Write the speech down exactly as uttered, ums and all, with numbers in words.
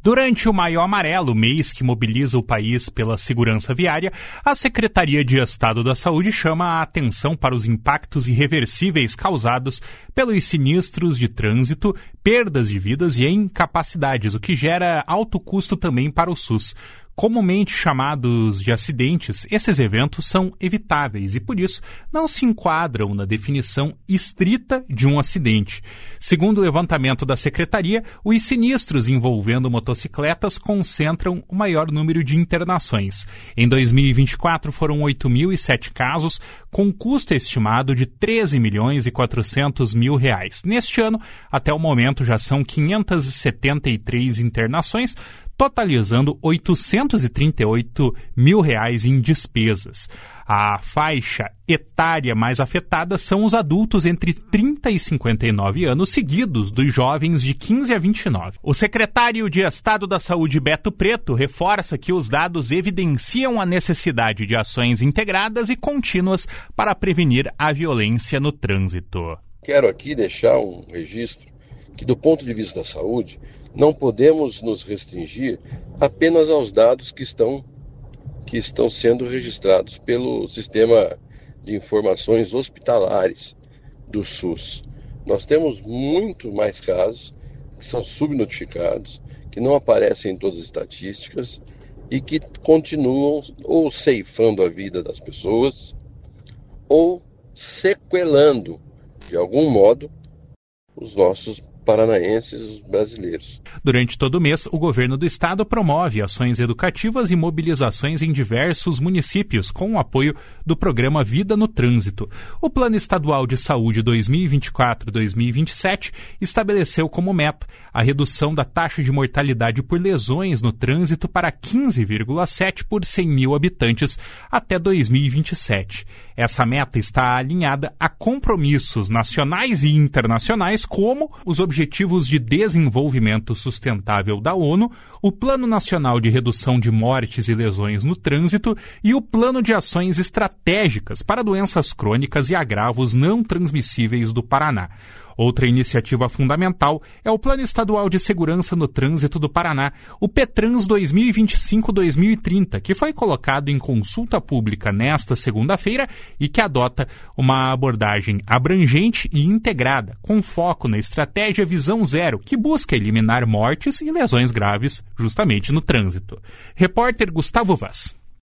Durante o Maio Amarelo, mês que mobiliza o país pela segurança viária, a Secretaria de Estado da Saúde chama a atenção para os impactos irreversíveis causados pelos sinistros de trânsito, perdas de vidas e incapacidades, o que gera alto custo também para o SUS. Comumente chamados de acidentes, esses eventos são evitáveis e, por isso, não se enquadram na definição estrita de um acidente. Segundo o levantamento da Secretaria, os sinistros envolvendo motocicletas concentram o maior número de internações. Em dois mil e vinte e quatro, foram oito mil e sete casos, com custo estimado de treze milhões e quatrocentos mil reais. Neste ano, até o momento, já são quinhentas e setenta e três internações, totalizando oitocentos e trinta e oito mil reais em despesas. A faixa etária mais afetada são os adultos entre trinta e cinquenta e nove anos, seguidos dos jovens de quinze a vinte e nove. O secretário de Estado da Saúde, Beto Preto, reforça que os dados evidenciam a necessidade de ações integradas e contínuas para prevenir a violência no trânsito. Quero aqui deixar um registro que, do ponto de vista da saúde, não podemos nos restringir apenas aos dados que estão, que estão sendo registrados pelo Sistema de Informações Hospitalares do SUS. Nós temos muito mais casos que são subnotificados, que não aparecem em todas as estatísticas e que continuam ou ceifando a vida das pessoas ou sequelando, de algum modo, os nossos paranaenses, os brasileiros. Durante todo o mês, o governo do estado promove ações educativas e mobilizações em diversos municípios, com o apoio do programa Vida no Trânsito. O Plano Estadual de Saúde dois mil e vinte e quatro a dois mil e vinte e sete estabeleceu como meta a redução da taxa de mortalidade por lesões no trânsito para quinze vírgula sete por cem mil habitantes até dois mil e vinte e sete. Essa meta está alinhada a compromissos nacionais e internacionais, como os Objetivos de Desenvolvimento Sustentável da ONU, o Plano Nacional de Redução de Mortes e Lesões no Trânsito e o Plano de Ações Estratégicas para Doenças Crônicas e Agravos Não Transmissíveis do Paraná. Outra iniciativa fundamental é o Plano Estadual de Segurança no Trânsito do Paraná, o PETRANS dois mil e vinte e cinco a dois mil e trinta, que foi colocado em consulta pública nesta segunda-feira e que adota uma abordagem abrangente e integrada, com foco na estratégia Visão Zero, que busca eliminar mortes e lesões graves justamente no trânsito. Repórter Gustavo Vaz.